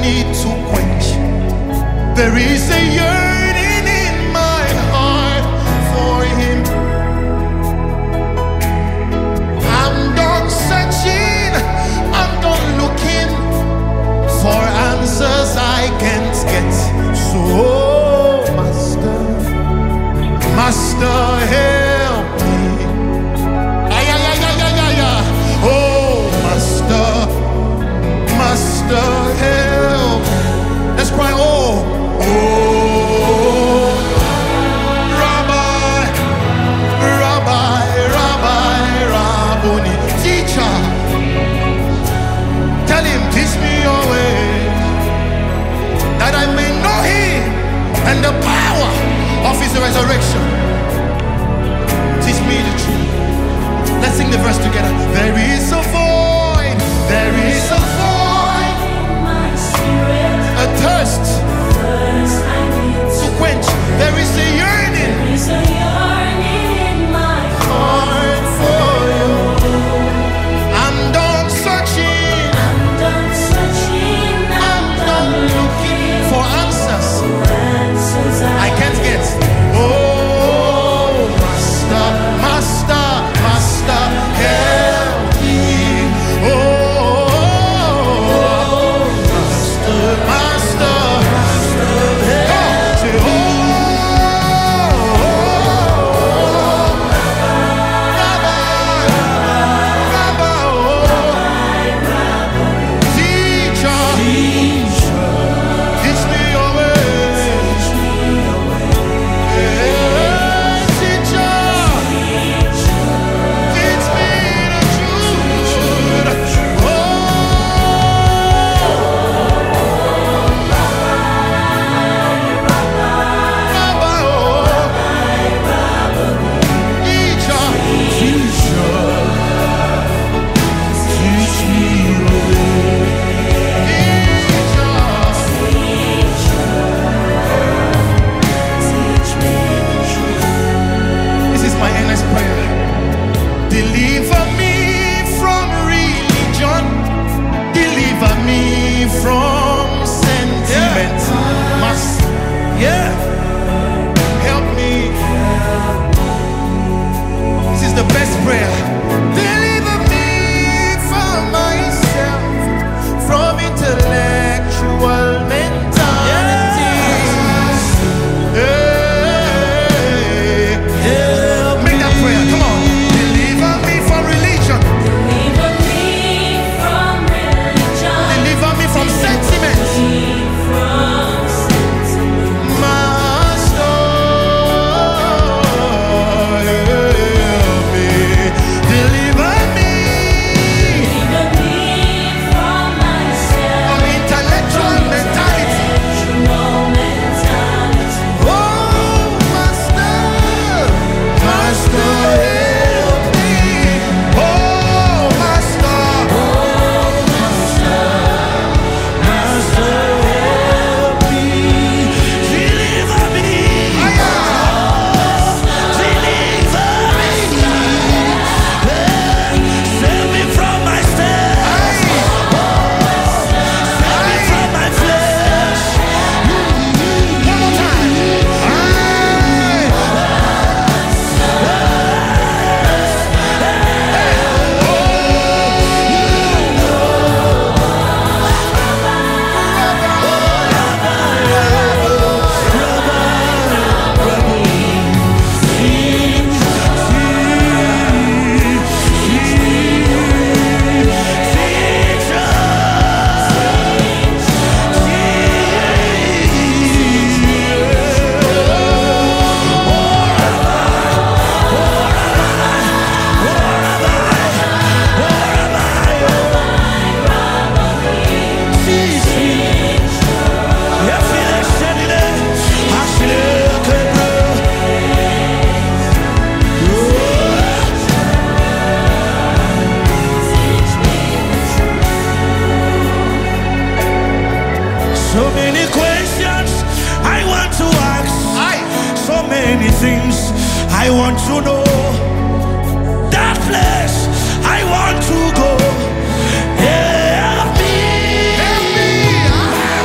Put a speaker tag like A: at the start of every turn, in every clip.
A: need to quench. There is a yearning in my heart for him. I'm done searching, I'm done looking for answers I can't get. So, Master, Master, help me. Ay, ay, ay, ay, ay, ay, ay. Oh, Master, Master, help me. Let's cry, oh, oh, Rabbi, Rabbi, Rabbi, Rabboni, teacher, tell him, teach me your way, that I may know him and the power of his resurrection. Teach me the truth. Let's sing the verse together. There is a void, there is a void in my spirit, a thirst to quench. There is a yearning, there is a yearning in my heart for you. I'm done searching, I'm done searching, I'm done looking for answers I can't get. Oh, Master, Master, Master, help me. Oh, Master, Master, say, oh, Rabbi, Rabbi, oh, teacher, teach me your way. Yeah, teacher, teach me the truth. Oh, Rabbi, oh, teacher, teach me your way. This is my earnest prayer. Deliver me from religion. Deliver me from sentiment. Master, yeah. Help me. This is the best prayer. Deliver me from myself, from intellectual mentalities. Hey, make that prayer. Come on. Deliver me from religion.
B: Deliver me from religion.
A: Deliver me from sentiment.
B: From sentiment.
A: Master, help me. Deliver me
B: Deliver me from myself.
A: from intellectual mentality.
B: Intellectual mentality.
A: Oh, Master, Master, help me. Oh, Master,
B: Master,
A: help me. Deliver me. Deliver me.
C: Save me from myself. Save me from my flesh.
A: One more time.
C: So many questions I want to ask. So many things I want to know. That place I want to go. Help me.
A: Help me.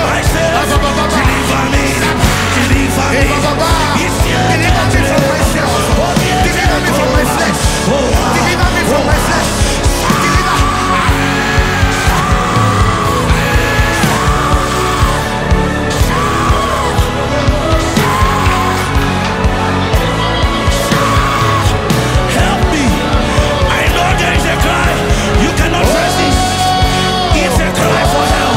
C: I said, deliver me, deliver me. It's here,
A: Deliver me from myself. Deliver me from my flesh. Deliver me from my flesh. Deliver.
C: help me. I know there is a cry. You cannot resist. It's a cry for help.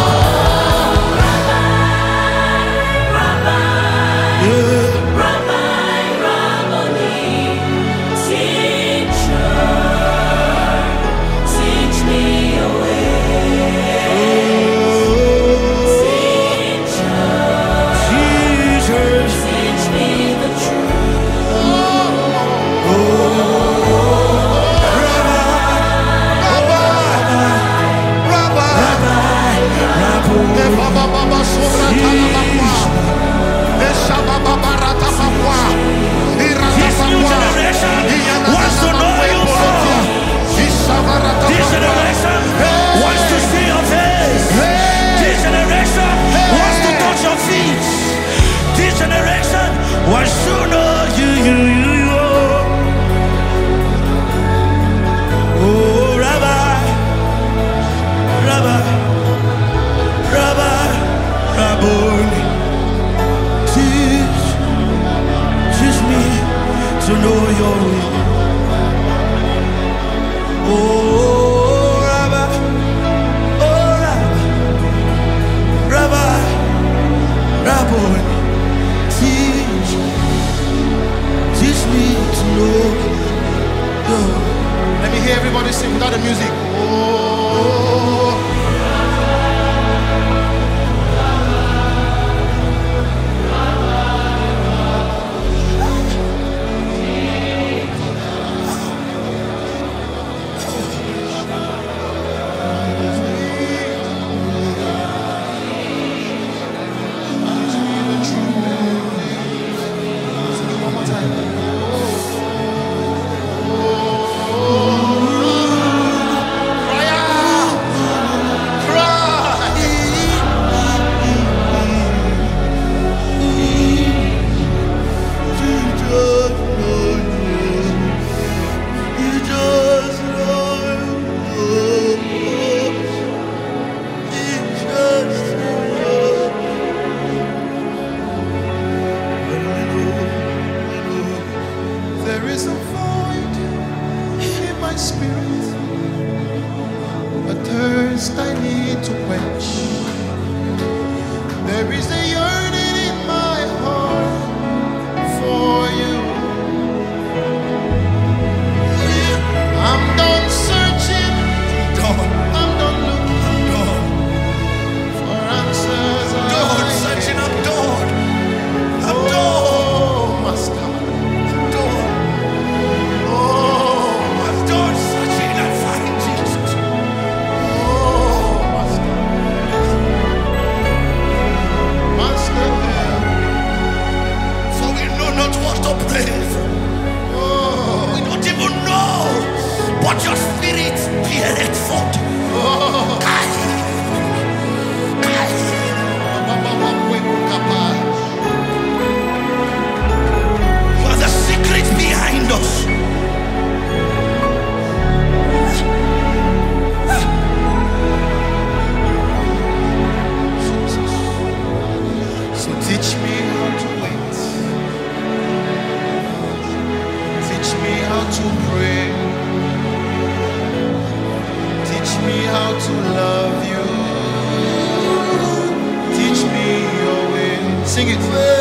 C: This new generation wants to know you more. This generation wants to see your face. This generation wants to touch your feet. This generation wants to know you. Oh, Rabbi, Rabbi, Rabbi, Rabboni, teach me to know your way. Oh, Rabbi, Rabbi, Rabboni, teach me to know your way.
A: Let me hear everybody sing without the music. Oh. One more time. Sing it.